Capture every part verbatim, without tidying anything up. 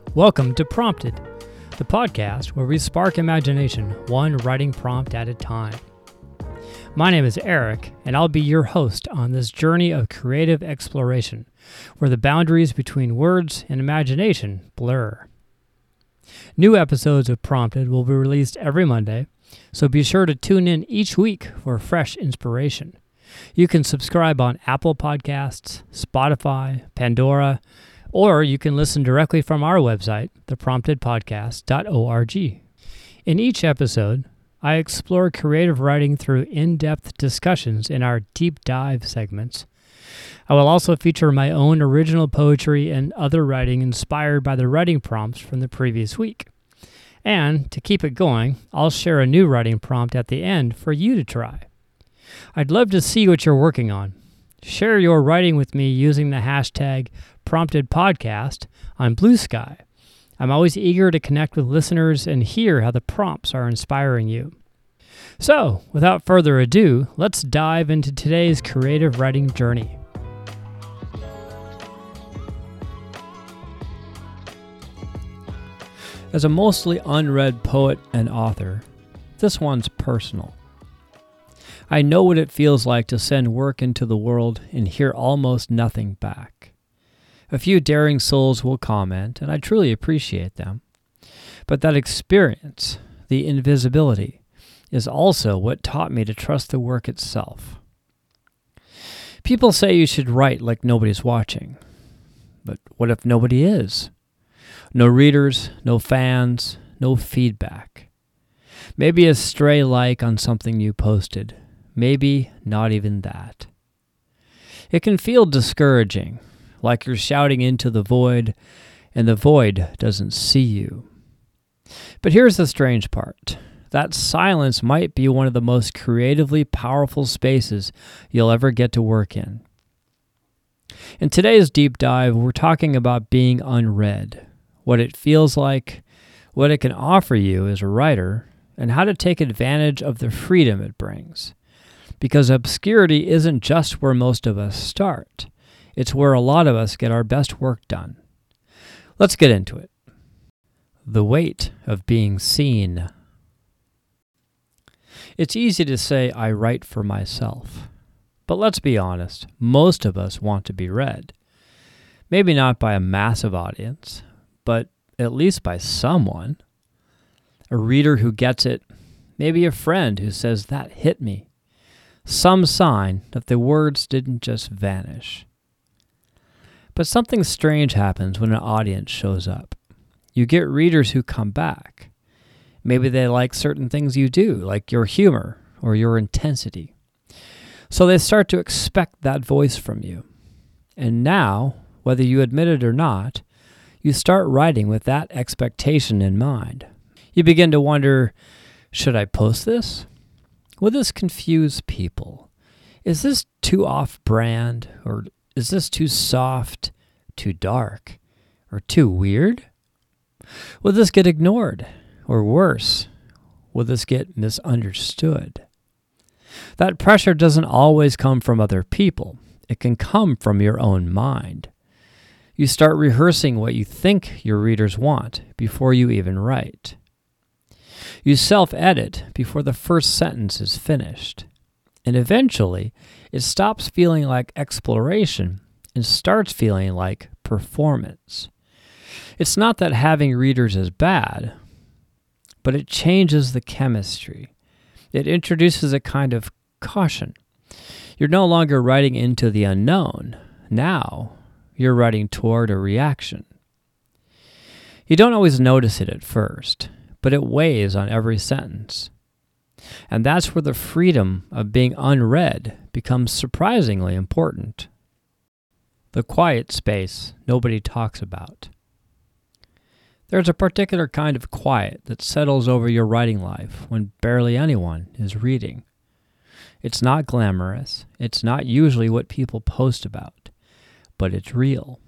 Welcome to Prompted, the podcast where we spark imagination one writing prompt at a time. My name is Eric, and I'll be your host on this journey of creative exploration, where the boundaries between words and imagination blur. New episodes of Prompted will be released every Monday, so be sure to tune in each week for fresh inspiration. You can subscribe on Apple Podcasts, Spotify, Pandora, or you can listen directly from our website, the prompted podcast dot org. In each episode, I explore creative writing through in-depth discussions in our deep dive segments. I will also feature my own original poetry and other writing inspired by the writing prompts from the previous week. And to keep it going, I'll share a new writing prompt at the end for you to try. I'd love to see what you're working on. Share your writing with me using the hashtag PromptedPodcast on Blue Sky. I'm always eager to connect with listeners and hear how the prompts are inspiring you. So, without further ado, let's dive into today's creative writing journey. As a mostly unread poet and author, this one's personal. I know what it feels like to send work into the world and hear almost nothing back. A few daring souls will comment, and I truly appreciate them. But that experience, the invisibility, is also what taught me to trust the work itself. People say you should write like nobody's watching. But what if nobody is? No readers, no fans, no feedback. Maybe a stray like on something you posted. Maybe not even that. It can feel discouraging, like you're shouting into the void, and the void doesn't see you. But here's the strange part. That silence might be one of the most creatively powerful spaces you'll ever get to work in. In today's deep dive, we're talking about being unread, what it feels like, what it can offer you as a writer, and how to take advantage of the freedom it brings. Because obscurity isn't just where most of us start. It's where a lot of us get our best work done. Let's get into it. The weight of being seen. It's easy to say I write for myself. But let's be honest, most of us want to be read. Maybe not by a massive audience, but at least by someone. A reader who gets it, maybe a friend who says that hit me. Some sign that the words didn't just vanish. But something strange happens when an audience shows up. You get readers who come back. Maybe they like certain things you do, like your humor or your intensity. So they start to expect that voice from you. And now, whether you admit it or not, you start writing with that expectation in mind. You begin to wonder, should I post this? Will this confuse people? Is this too off-brand? Or is this too soft, too dark, or too weird? Will this get ignored? Or worse, will this get misunderstood? That pressure doesn't always come from other people. It can come from your own mind. You start rehearsing what you think your readers want before you even write. You self-edit before the first sentence is finished. And eventually, it stops feeling like exploration and starts feeling like performance. It's not that having readers is bad, but it changes the chemistry. It introduces a kind of caution. You're no longer writing into the unknown. Now, you're writing toward a reaction. You don't always notice it at first, but it weighs on every sentence. And that's where the freedom of being unread becomes surprisingly important. The quiet space nobody talks about. There's a particular kind of quiet that settles over your writing life when barely anyone is reading. It's not glamorous. It's not usually what people post about, but it's real.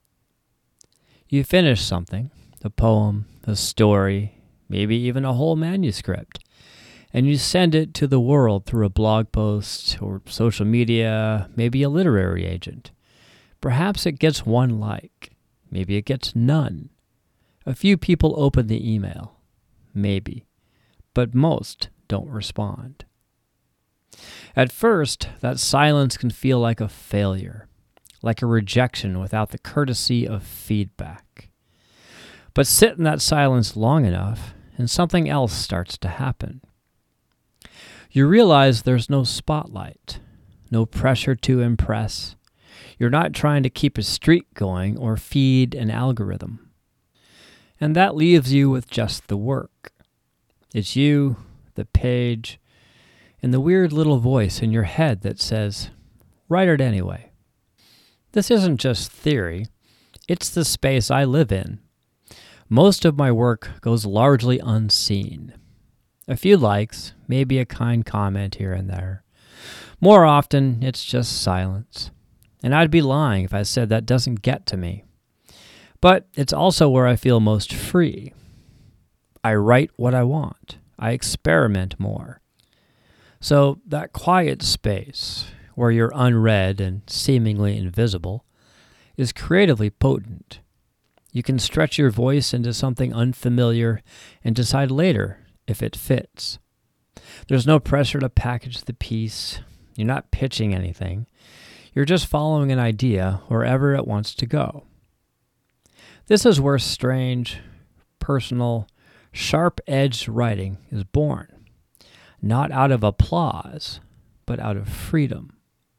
You finish something, a poem, a story, maybe even a whole manuscript, and you send it to the world through a blog post or social media, maybe a literary agent. Perhaps it gets one like, maybe it gets none. A few people open the email, maybe, but most don't respond. At first, that silence can feel like a failure, like a rejection without the courtesy of feedback. But sit in that silence long enough, and something else starts to happen. You realize there's no spotlight, no pressure to impress. You're not trying to keep a streak going or feed an algorithm. And that leaves you with just the work. It's you, the page, and the weird little voice in your head that says, write it anyway. This isn't just theory. It's the space I live in. Most of my work goes largely unseen. A few likes, maybe a kind comment here and there. More often, it's just silence. And I'd be lying if I said that doesn't get to me. But it's also where I feel most free. I write what I want. I experiment more. So that quiet space, where you're unread and seemingly invisible, is creatively potent. You can stretch your voice into something unfamiliar and decide later if it fits. There's no pressure to package the piece. You're not pitching anything. You're just following an idea wherever it wants to go. This is where strange, personal, sharp-edged writing is born. Not out of applause, but out of freedom.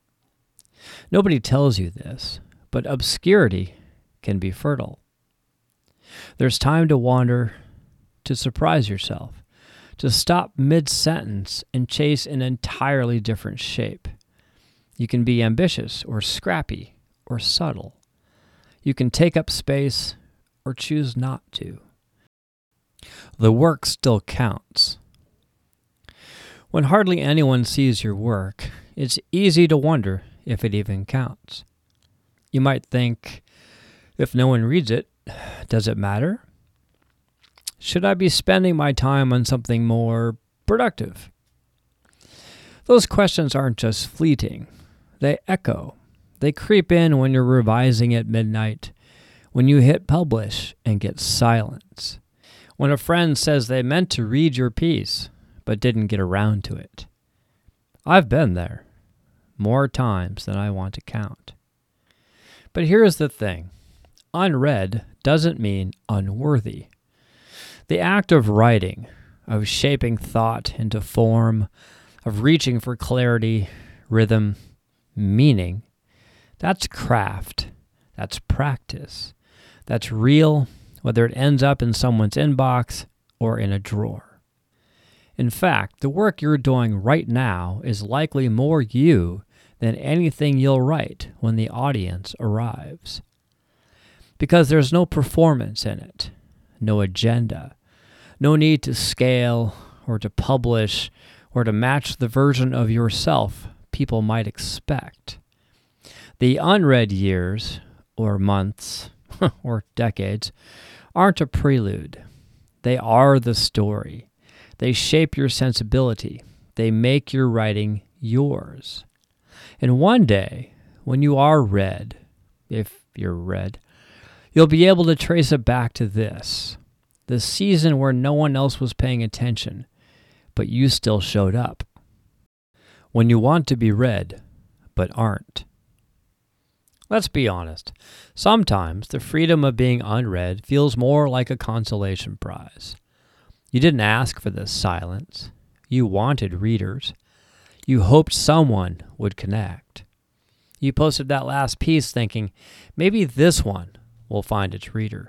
Nobody tells you this, but obscurity can be fertile. There's time to wander, to surprise yourself, to stop mid-sentence and chase an entirely different shape. You can be ambitious or scrappy or subtle. You can take up space or choose not to. The work still counts. When hardly anyone sees your work, it's easy to wonder if it even counts. You might think, if no one reads it, does it matter? Should I be spending my time on something more productive? Those questions aren't just fleeting. They echo. They creep in when you're revising at midnight, when you hit publish and get silence, when a friend says they meant to read your piece but didn't get around to it. I've been there, more times than I want to count. But here's the thing. Unread doesn't mean unworthy. The act of writing, of shaping thought into form, of reaching for clarity, rhythm, meaning, that's craft, that's practice, that's real, whether it ends up in someone's inbox or in a drawer. In fact, the work you're doing right now is likely more you than anything you'll write when the audience arrives. Because there's no performance in it, no agenda, no need to scale or to publish or to match the version of yourself people might expect. The unread years, or months, or decades, aren't a prelude. They are the story. They shape your sensibility. They make your writing yours. And one day, when you are read, if you're read, you'll be able to trace it back to this, the season where no one else was paying attention, but you still showed up. When you want to be read, but aren't. Let's be honest. Sometimes the freedom of being unread feels more like a consolation prize. You didn't ask for this silence. You wanted readers. You hoped someone would connect. You posted that last piece thinking, maybe this one will find its reader.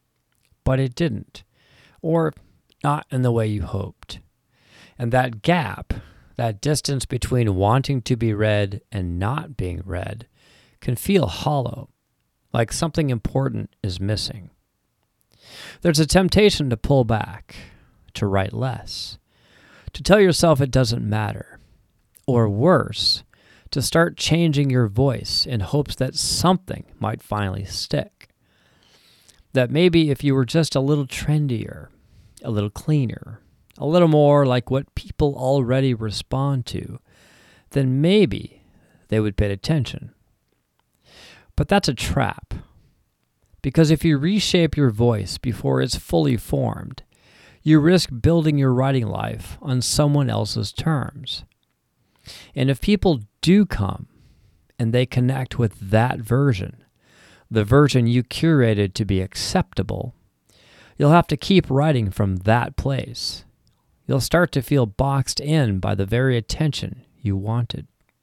But it didn't, or not in the way you hoped. And that gap, that distance between wanting to be read and not being read, can feel hollow, like something important is missing. There's a temptation to pull back, to write less, to tell yourself it doesn't matter, or worse, to start changing your voice in hopes that something might finally stick. That maybe if you were just a little trendier, a little cleaner, a little more like what people already respond to, then maybe they would pay attention. But that's a trap. Because if you reshape your voice before it's fully formed, you risk building your writing life on someone else's terms. And if people do come and they connect with that version, the version you curated to be acceptable, you'll have to keep writing from that place. You'll start to feel boxed in by the very attention you wanted.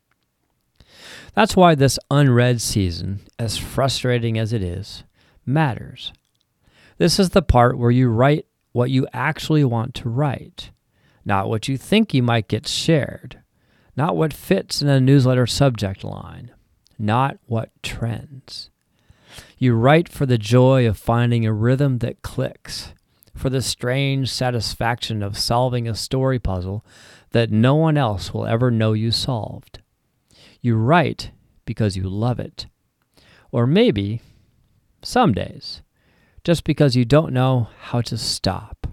That's why this unread season, as frustrating as it is, matters. This is the part where you write what you actually want to write, not what you think you might get shared, not what fits in a newsletter subject line, not what trends. You write for the joy of finding a rhythm that clicks, for the strange satisfaction of solving a story puzzle that no one else will ever know you solved. You write because you love it. Or maybe, some days, just because you don't know how to stop.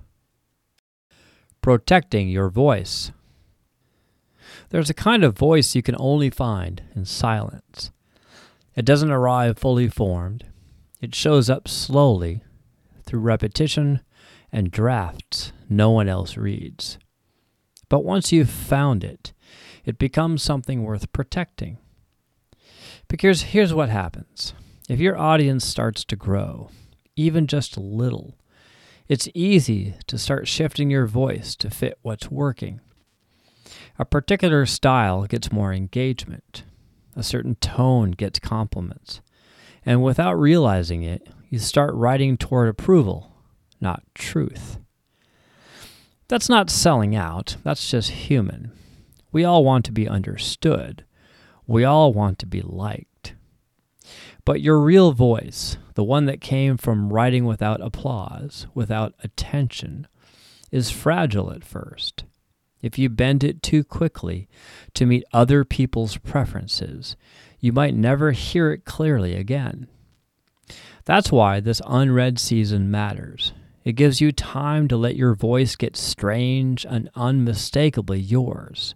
Protecting your voice. There's a kind of voice you can only find in silence. It doesn't arrive fully formed. It shows up slowly through repetition and drafts no one else reads. But once you've found it, it becomes something worth protecting. Because here's what happens. If your audience starts to grow, even just a little, it's easy to start shifting your voice to fit what's working. A particular style gets more engagement. A certain tone gets compliments. And without realizing it, you start writing toward approval, not truth. That's not selling out. That's just human. We all want to be understood. We all want to be liked. But your real voice, the one that came from writing without applause, without attention, is fragile at first. If you bend it too quickly to meet other people's preferences, you might never hear it clearly again. That's why this unread season matters. It gives you time to let your voice get strange and unmistakably yours.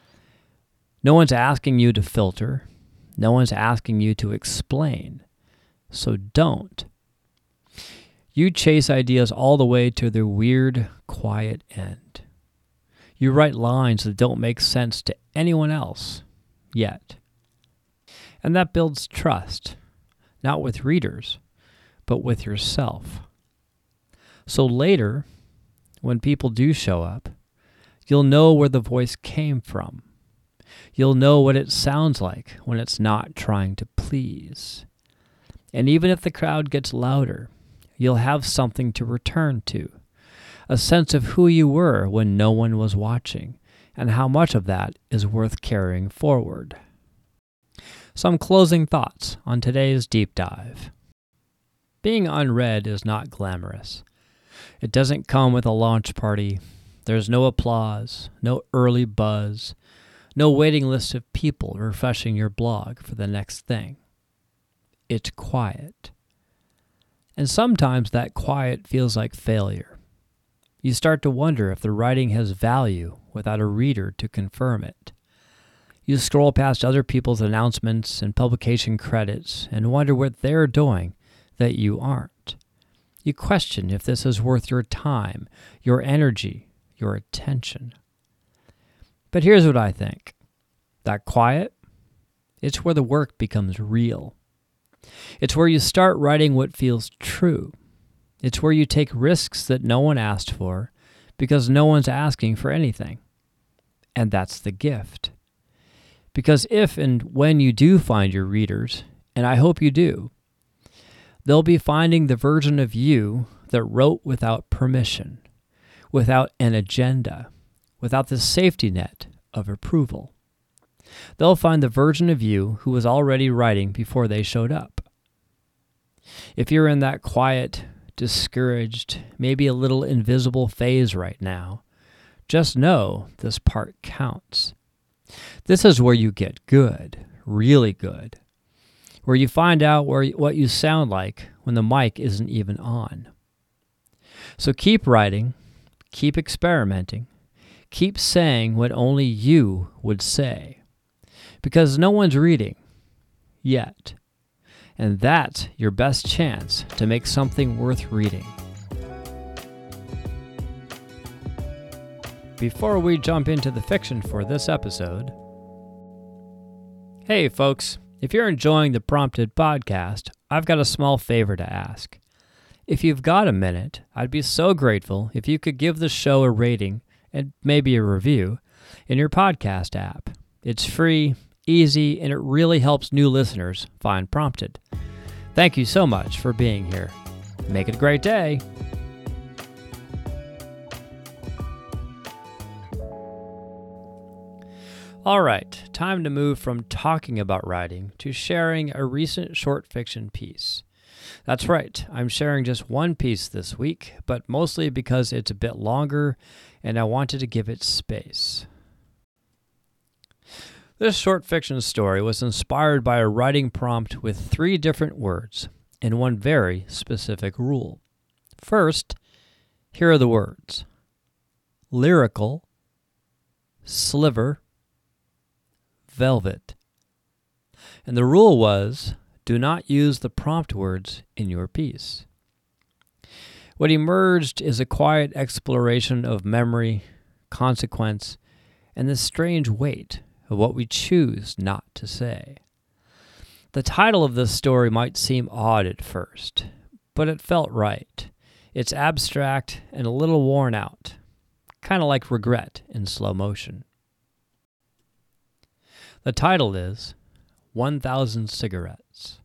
No one's asking you to filter. No one's asking you to explain. So don't. You chase ideas all the way to their weird, quiet end. You write lines that don't make sense to anyone else, yet. And that builds trust, not with readers, but with yourself. So later, when people do show up, you'll know where the voice came from. You'll know what it sounds like when it's not trying to please. And even if the crowd gets louder, you'll have something to return to. A sense of who you were when no one was watching, and how much of that is worth carrying forward. Some closing thoughts on today's deep dive. Being unread is not glamorous. It doesn't come with a launch party. There's no applause, no early buzz, no waiting list of people refreshing your blog for the next thing. It's quiet. And sometimes that quiet feels like failure. You start to wonder if the writing has value without a reader to confirm it. You scroll past other people's announcements and publication credits and wonder what they're doing that you aren't. You question if this is worth your time, your energy, your attention. But here's what I think. That quiet, it's where the work becomes real. It's where you start writing what feels true. It's where you take risks that no one asked for because no one's asking for anything. And that's the gift. Because if and when you do find your readers, and I hope you do, they'll be finding the version of you that wrote without permission, without an agenda, without the safety net of approval. They'll find the version of you who was already writing before they showed up. If you're in that quiet, discouraged, maybe a little invisible phase right now, just know this part counts. This is where you get good, really good, where you find out where what you sound like when the mic isn't even on. So keep writing, keep experimenting, keep saying what only you would say, because no one's reading yet. And that's your best chance to make something worth reading. Before we jump into the fiction for this episode, hey folks, if you're enjoying the Prompted podcast, I've got a small favor to ask. If you've got a minute, I'd be so grateful if you could give the show a rating and maybe a review in your podcast app. It's free, easy, and it really helps new listeners find Prompted. Thank you so much for being here. Make it a great day. All right, time to move from talking about writing to sharing a recent short fiction piece. That's right, I'm sharing just one piece this week, but mostly because it's a bit longer and I wanted to give it space. This short fiction story was inspired by a writing prompt with three different words and one very specific rule. First, here are the words: lyrical, sliver, velvet. And the rule was, do not use the prompt words in your piece. What emerged is a quiet exploration of memory, consequence, and the strange weight of what we choose not to say. The title of this story might seem odd at first, but it felt right. It's abstract and a little worn out, kind of like regret in slow motion. The title is one thousand Cigarettes.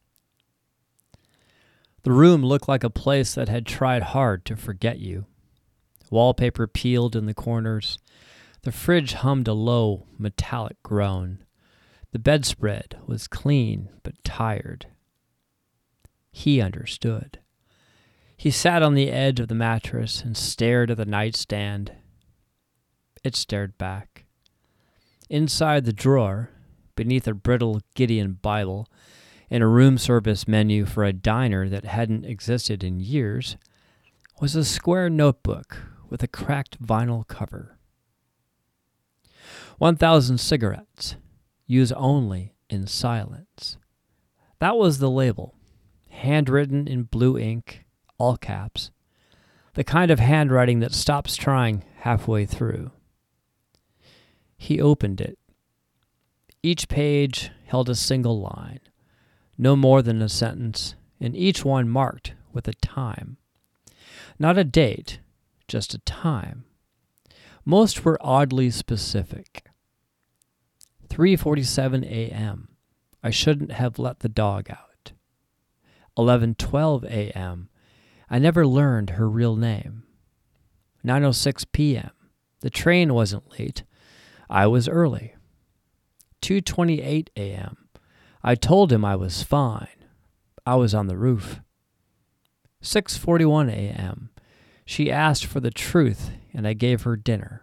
The room looked like a place that had tried hard to forget you. Wallpaper peeled in the corners. The fridge hummed a low, metallic groan. The bedspread was clean but tired. He understood. He sat on the edge of the mattress and stared at the nightstand. It stared back. Inside the drawer, beneath a brittle Gideon Bible and a room service menu for a diner that hadn't existed in years, was a square notebook with a cracked vinyl cover. One thousand cigarettes, use only in silence. That was the label, handwritten in blue ink, all caps, the kind of handwriting that stops trying halfway through. He opened it. Each page held a single line, no more than a sentence, and each one marked with a time. Not a date, just a time. Most were oddly specific. three forty-seven a.m. I shouldn't have let the dog out. eleven twelve a.m. I never learned her real name. nine oh six p.m. The train wasn't late. I was early. two twenty-eight a.m. I told him I was fine. I was on the roof. six forty-one a.m. She asked for the truth, and I gave her dinner.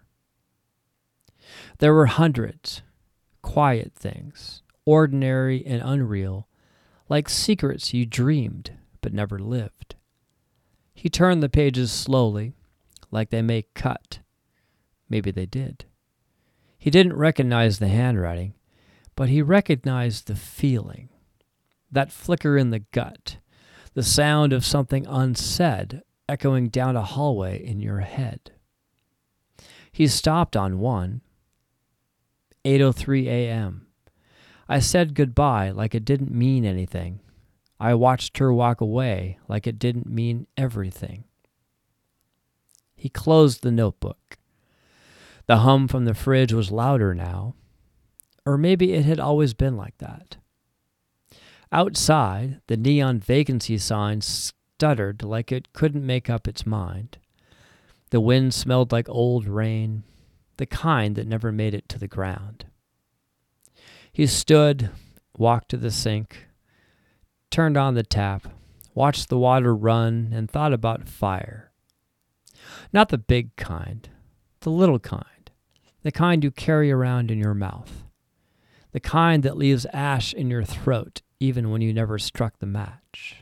There were hundreds, quiet things, ordinary and unreal, like secrets you dreamed but never lived. He turned the pages slowly, like they may cut. Maybe they did. He didn't recognize the handwriting, but he recognized the feeling, that flicker in the gut, the sound of something unsaid echoing down a hallway in your head. He stopped on one. eight oh three a.m. I said goodbye like it didn't mean anything. I watched her walk away like it didn't mean everything. He closed the notebook. The hum from the fridge was louder now, or maybe it had always been like that. Outside, the neon vacancy sign stuttered like it couldn't make up its mind. The wind smelled like old rain, the kind that never made it to the ground. He stood, walked to the sink, turned on the tap, watched the water run, and thought about fire. Not the big kind, the little kind. The kind you carry around in your mouth. The kind that leaves ash in your throat even when you never struck the match.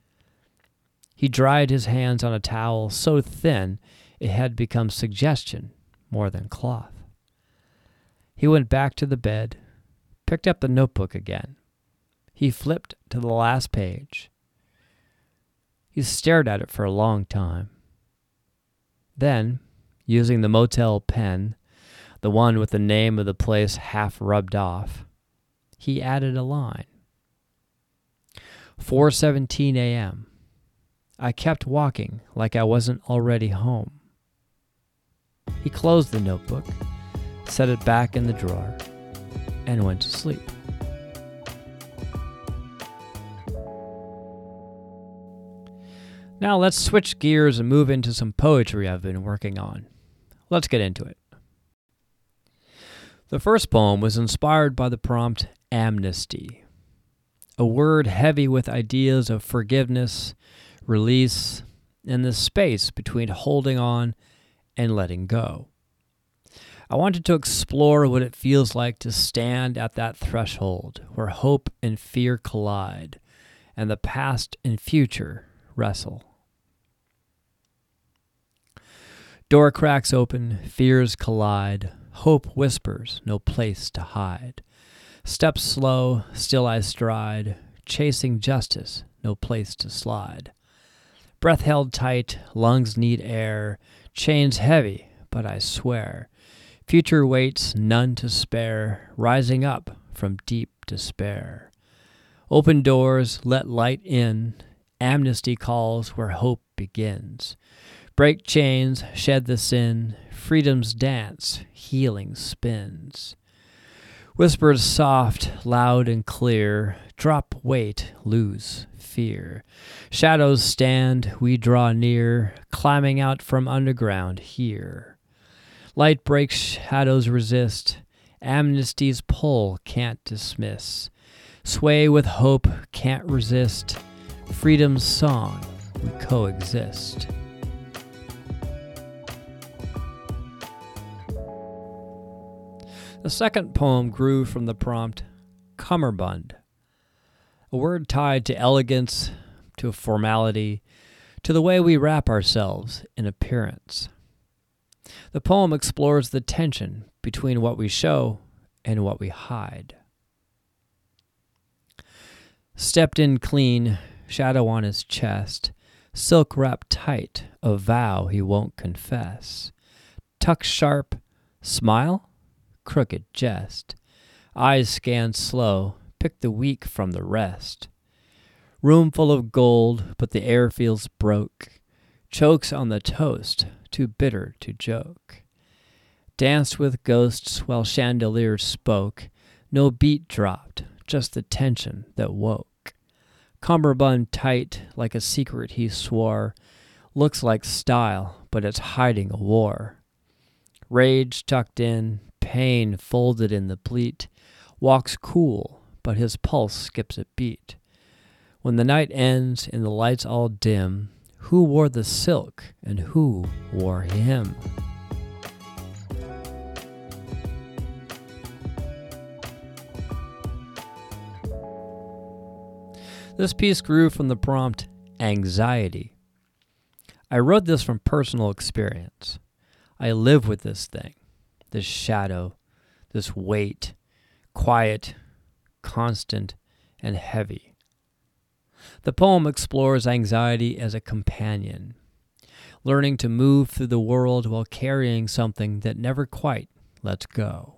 He dried his hands on a towel so thin it had become suggestion more than cloth. He went back to the bed, picked up the notebook again. He flipped to the last page. He stared at it for a long time. Then, using the motel pen, the one with the name of the place half rubbed off, he added a line. four seventeen a.m. I kept walking like I wasn't already home. He closed the notebook, set it back in the drawer, and went to sleep. Now let's switch gears and move into some poetry I've been working on. Let's get into it. The first poem was inspired by the prompt amnesty, a word heavy with ideas of forgiveness, release, and the space between holding on and letting go. I wanted to explore what it feels like to stand at that threshold where hope and fear collide, and the past and future wrestle. Door cracks open, fears collide, hope whispers, no place to hide. Steps slow, still I stride, chasing justice, no place to slide. Breath held tight, lungs need air, chains heavy, but I swear. Future waits, none to spare, rising up from deep despair. Open doors, let light in, amnesty calls where hope begins. Break chains, shed the sin, freedom's dance, healing spins. Whispers soft, loud and clear, drop weight, lose fear. Shadows stand, we draw near, climbing out from underground here. Light breaks, shadows resist, amnesty's pull can't dismiss. Sway with hope, can't resist, freedom's song, we coexist. The second poem grew from the prompt cummerbund, a word tied to elegance, to formality, to the way we wrap ourselves in appearance. The poem explores the tension between what we show and what we hide. Stepped in clean, shadow on his chest, silk wrapped tight, a vow he won't confess. Tuck sharp, smile? Crooked jest. Eyes scan slow, pick the weak from the rest. Room full of gold, but the air feels broke. Chokes on the toast, too bitter to joke. Danced with ghosts while chandeliers spoke. No beat dropped, just the tension that woke. Cummerbund tight, like a secret he swore. Looks like style, but it's hiding a war. Rage tucked in, pain folded in the pleat, walks cool, but his pulse skips a beat. When the night ends and the lights all dim, who wore the silk and who wore him? This piece grew from the prompt anxiety. I wrote this from personal experience. I live with this thing. This shadow, this weight, quiet, constant, and heavy. The poem explores anxiety as a companion, learning to move through the world while carrying something that never quite lets go.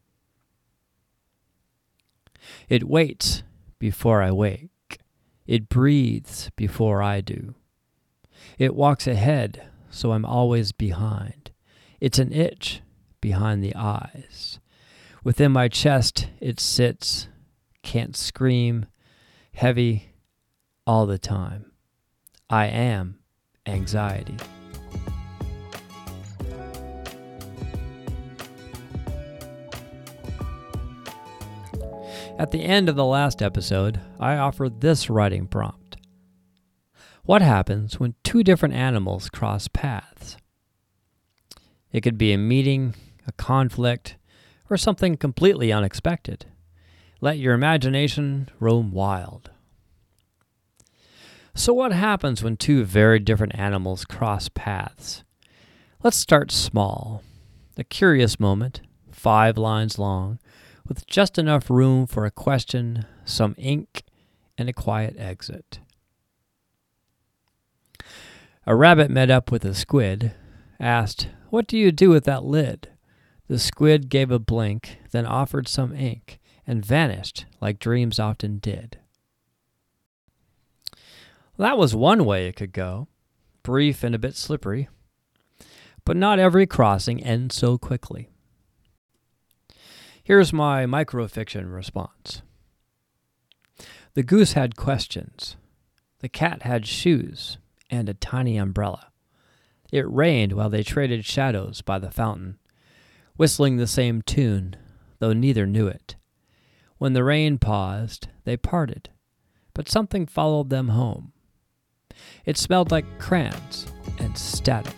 It waits before I wake. It breathes before I do. It walks ahead, so I'm always behind. It's an itch behind the eyes. Within my chest it sits, can't scream, heavy all the time. I am anxiety. At the end of the last episode, I offered this writing prompt. What happens when two different animals cross paths? It could be a meeting, a conflict, or something completely unexpected. Let your imagination roam wild. So what happens when two very different animals cross paths? Let's start small. A curious moment, five lines long, with just enough room for a question, some ink, and a quiet exit. A rabbit met up with a squid, asked, "What do you do with that lid?" The squid gave a blink, then offered some ink, and vanished like dreams often did. That was one way it could go, brief and a bit slippery. But not every crossing ends so quickly. Here's my microfiction response. The goose had questions. The cat had shoes and a tiny umbrella. It rained while they traded shadows by the fountain, whistling the same tune, though neither knew it. When the rain paused, they parted, but something followed them home. It smelled like crayons and static.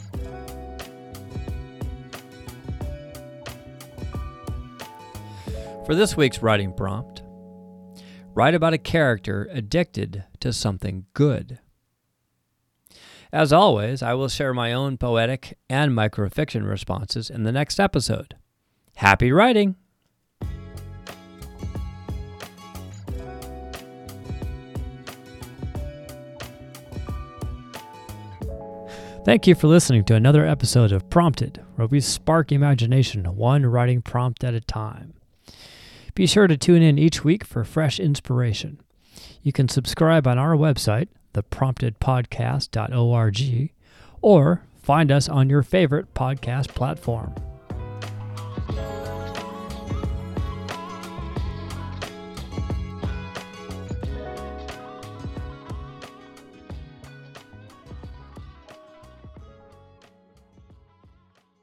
For this week's writing prompt, write about a character addicted to something good. As always, I will share my own poetic and microfiction responses in the next episode. Happy writing! Thank you for listening to another episode of Prompted, where we spark imagination one writing prompt at a time. Be sure to tune in each week for fresh inspiration. You can subscribe on our website, the prompted podcast dot org, or find us on your favorite podcast platform.